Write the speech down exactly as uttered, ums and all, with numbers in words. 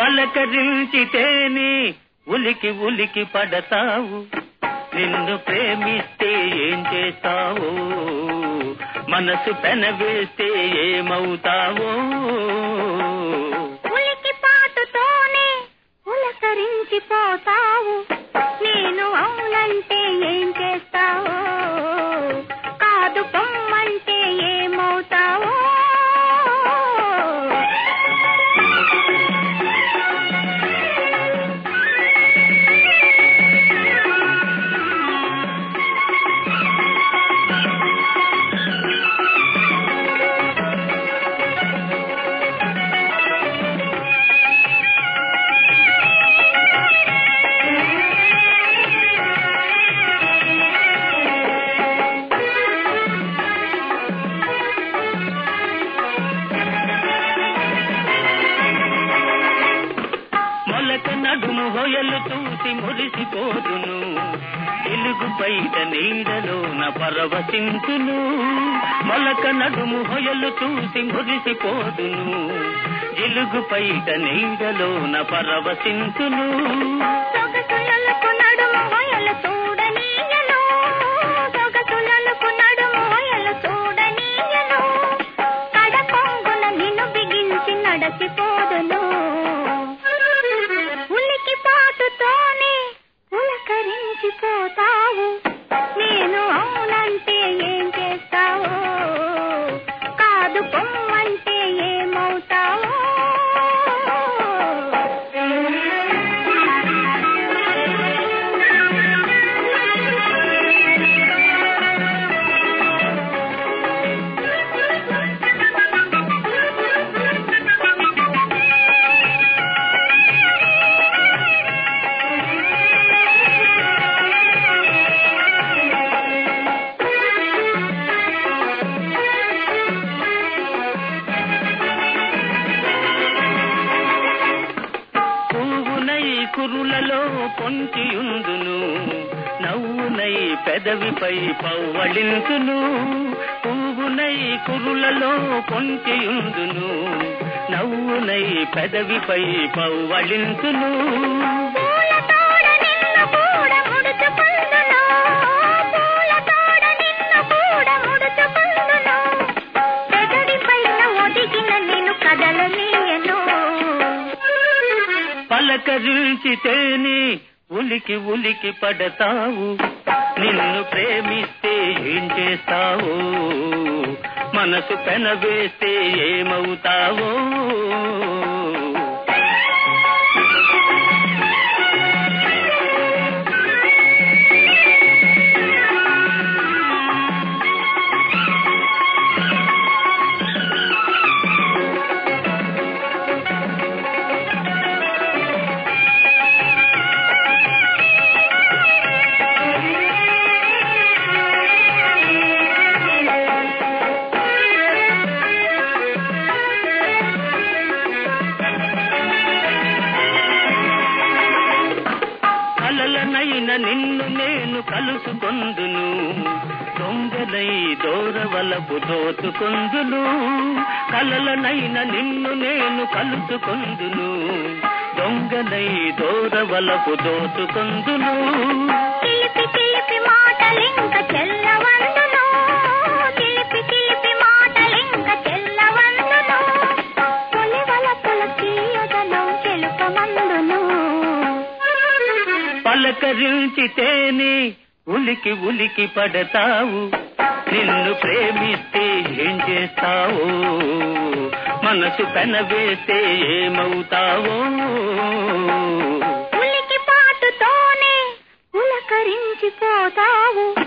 పలకరించితేనే ఉలికి ఉలికి పడతావు, నిన్ను ప్రేమిస్తే ఏం చేస్తావో, మనసు పెనవేస్తే ఏమవుతావో. ఉలికి పాటుతోనే ఉలకరించిపోతావు, నేను అవునంటే ఏం చేస్తావో, కాదు పొమ్మంటే ఏమవుతావో. నడుము హొయలు చూసి మురిసిపోదును, వెలుగు బయట నీడలోన పరవశించును. మొలక నడుము హొయలు చూసి మురిసిపోదును, వెలుగు బయట నీడలోన పరవశించును. సొగసులకు నడుము హొయలు చూడనీయను, సొగసులకు నడుము హొయలు చూడనీయను, కడ పొంగున నిన్ను బిగించి నడచిపోదును. పోతావు, నేను అవునంటే ఏం చేస్తావో, కాదు పొమ్మంటే ఏమవుతావో. కురులలో పొంచియుందును, నవ్వునై పెదవిపై పవ్వళించును. పువ్వునై కురులలో పొంచియుందును, నవ్వునై పెదవిపై పవ్వళించును. పలకరించితేనే ఉలికి ఉలికి పడతావు, నిన్ను ప్రేమిస్తే ఏం చేస్తావో, మనసు పెనవేస్తే ఏమవుతావో. కలలనైన నిన్ను నేను కలుసుకొందును, దొంగనై దూరవలపు దోచుకొందును. కలలనైన నిన్ను నేను కలుసుకొందును, దొంగనై దూరవలపు దోచుకొందును. చిలిపి చిలిపి మాటలింక చెల్లవందును, చిలిపి చిలిపి మాటలింక చెల్లవందును, తొలివలపుల తీయదనం చెలుపమందును. పలకరించితేనే ఉలికి ఉలికి పడతావు, నిన్ను ప్రేమిస్తే ఏం చేస్తావో, మనసు పెనవేస్తే ఏమవుతావో. ఉలికి పాటుతోనే ఉలకరించిపోతావు.